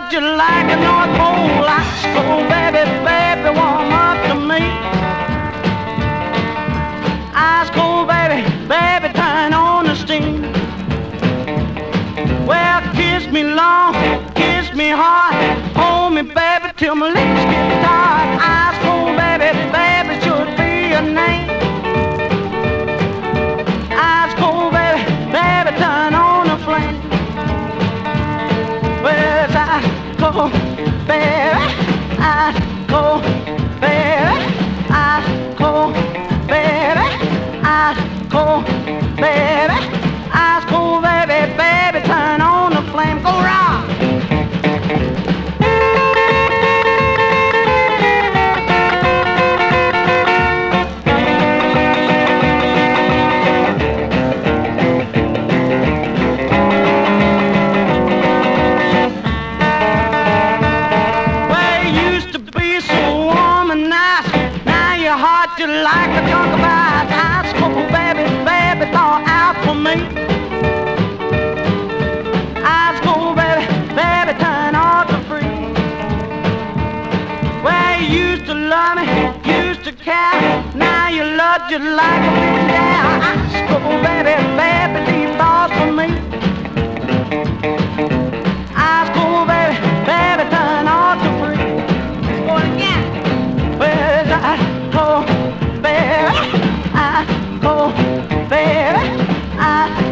love you like a North Pole ice cold, baby, baby, warm up to me. Ice cold, baby, baby, turn on the steam. Well, kiss me long, kiss me hard, hold me, baby, till my lips get tired. Ice cold, baby, baby, should be your name. Ice cold, baby, baby, turn on the flame. Well, it's ice cold, baby, ice cold, baby, ice cold, baby, ice cold, baby, ice cold, baby, baby, turn on the flame. Go rock. You like to talk about high school, baby, baby, thaw out for me. High school, baby, baby, turn all to free. Well, you used to love me, used to care. Now you love just like a man down. High school, baby, baby, leave thoughts for me. High school, baby, baby, turn all to free. Let's go again. Well, I told baby, I go, baby, I